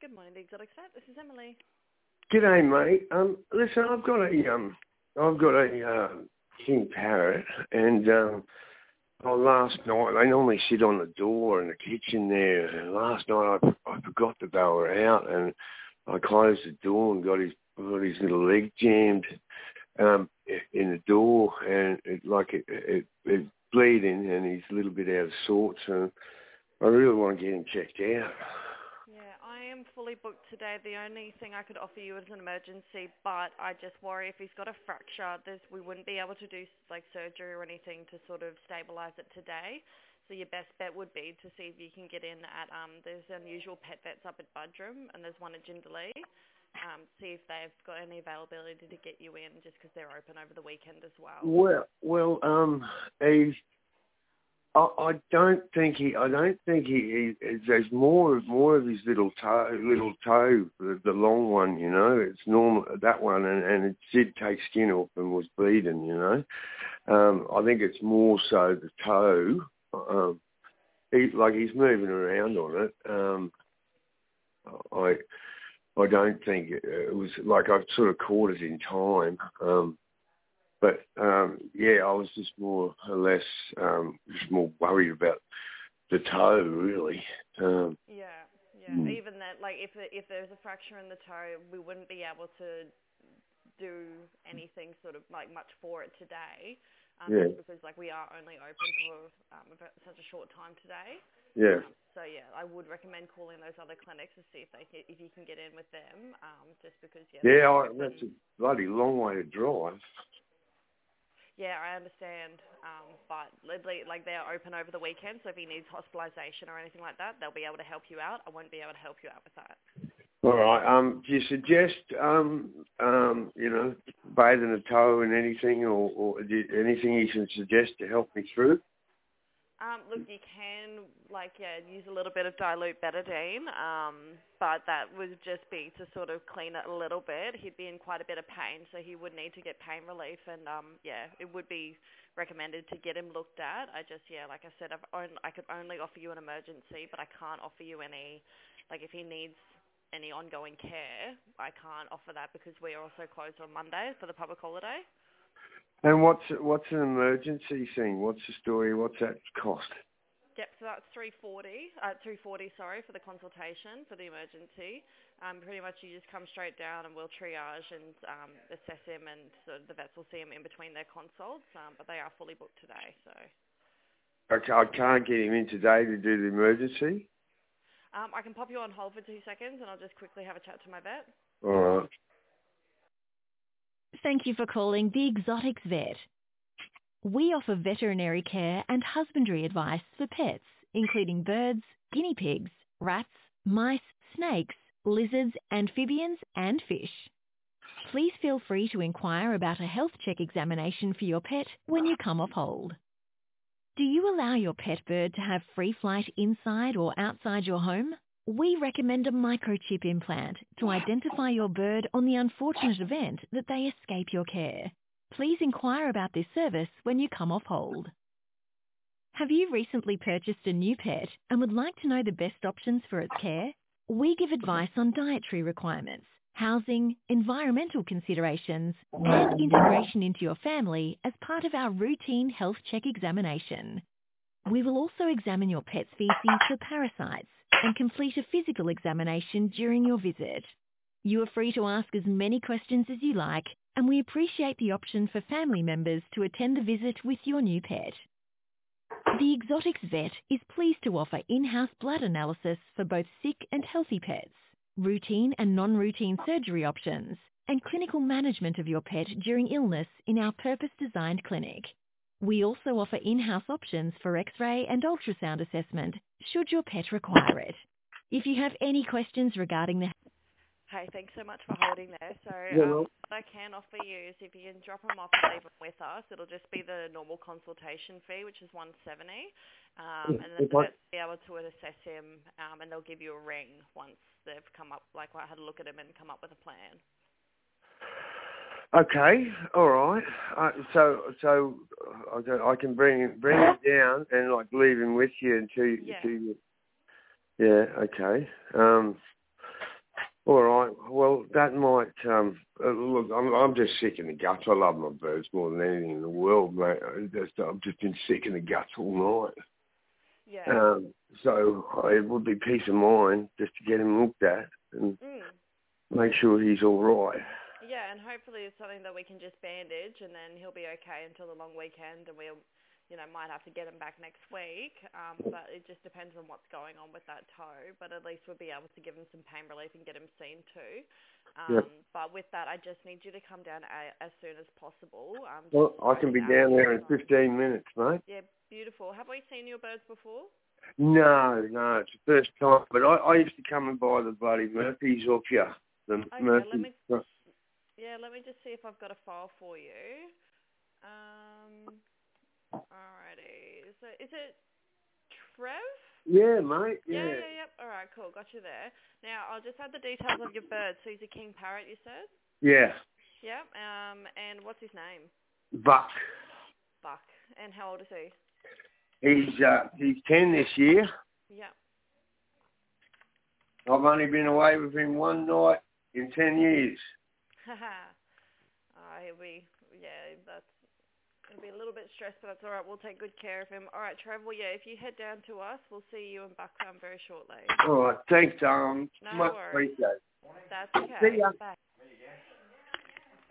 Good morning, the Exotic Vet. This is Emily. G'day, mate. Listen, I've got a king parrot, and last night they normally sit on the door in the kitchen there. And last night I forgot that they were out, and I closed the door and got his little leg jammed in the door, and it's bleeding, and he's a little bit out of sorts, and I really want to get him checked out. Yeah, I am fully booked today. The only thing I could offer you is an emergency, but I just worry if he's got a fracture, we wouldn't be able to do like surgery or anything to sort of stabilise it today. So your best bet would be to see if you can get in at there's unusual pet vets up at Budrum, and there's one at Jindalee. See if they've got any availability to get you in, just because they're open over the weekend as well. I don't think he. There's more of his little toe, the long one. You know, it's normal that one, and it did take skin off and was bleeding. You know, I think it's more so the toe. He's moving around on it. I don't think it was like I sort of caught it in time. But I was just more or less more worried about the toe, really. Even that, like if there's a fracture in the toe, we wouldn't be able to do anything sort of like much for it today, just because like we are only open for such a short time today. Yeah. I would recommend calling those other clinics to see if you can get in with them, just because that's a bloody long way to drive. Yeah, I understand, but like they're open over the weekend, so if he needs hospitalisation or anything like that, they'll be able to help you out. I won't be able to help you out with that. All right. Do you suggest, bathing the toe in anything, or anything you can suggest to help me through? Look, you can use a little bit of dilute betadine, but that would just be to sort of clean it a little bit. He'd be in quite a bit of pain, so he would need to get pain relief, and it would be recommended to get him looked at. Like I said, I could only offer you an emergency, but I can't offer you any, if he needs any ongoing care, I can't offer that because we are also closed on Monday for the public holiday. And what's an emergency thing? What's the story? What's that cost? Yep, so that's $340 for the consultation for the emergency. Pretty much you just come straight down and we'll triage and assess him, and so the vets will see him in between their consults, but they are fully booked today. So. Okay, I can't get him in today to do the emergency? I can pop you on hold for 2 seconds and I'll just quickly have a chat to my vet. All right. Thank you for calling the Exotics Vet. We offer veterinary care and husbandry advice for pets, including birds, guinea pigs, rats, mice, snakes, lizards, amphibians, and fish. Please feel free to inquire about a health check examination for your pet when you come off hold. Do you allow your pet bird to have free flight inside or outside your home? We recommend a microchip implant to identify your bird on the unfortunate event that they escape your care. Please inquire about this service when you come off hold. Have you recently purchased a new pet and would like to know the best options for its care? We give advice on dietary requirements, housing, environmental considerations, and integration into your family as part of our routine health check examination. We will also examine your pet's feces for parasites and complete a physical examination during your visit. You are free to ask as many questions as you like, and we appreciate the option for family members to attend the visit with your new pet. The Exotics Vet is pleased to offer in-house blood analysis for both sick and healthy pets, routine and non-routine surgery options, and clinical management of your pet during illness in our purpose-designed clinic. We also offer in-house options for X-ray and ultrasound assessment should your pet require it. If you have any questions regarding the... Hey, thanks so much for holding there. So what I can offer you is if you can drop them off and leave them with us, it'll just be the normal consultation fee, which is $170, and then the vets will be able to assess him, and they'll give you a ring once they've come up, had a look at him and come up with a plan. Okay, all right. So I can bring him down and leave him with you until you. Yeah. Okay. All right. Well, that might. Look, I'm just sick in the guts. I love my birds more than anything in the world, mate. I've just been sick in the guts all night. Yeah. So it would be peace of mind just to get him looked at and make sure he's all right. Yeah, and hopefully it's something that we can just bandage, and then he'll be okay until the long weekend, and we'll, might have to get him back next week. But it just depends on what's going on with that toe. But at least we'll be able to give him some pain relief and get him seen too. Yep. But with that, I just need you to come down as soon as possible. Well, I can be down there in 15 minutes, mate. Yeah, beautiful. Have we seen your birds before? No, it's the first time. But I used to come and buy the bloody Murphy's off you. Okay, Murphy's. let me just see if I've got a file for you. Alrighty. So is it Trev? Yeah, mate. Yeah. Yep. All right, cool. Got you there. Now, I'll just add the details of your bird. So he's a king parrot, you said? Yeah. Yep. And what's his name? Buck. Buck. And how old is he? He's 10 this year. Yep. I've only been away with him one night in 10 years. He'll be a little bit stressed, but that's all right. We'll take good care of him. All right, Trev. Well, yeah, if you head down to us, we'll see you and Buck very shortly. All right. Thanks, No much worries. appreciated. That's okay. See ya. Bye.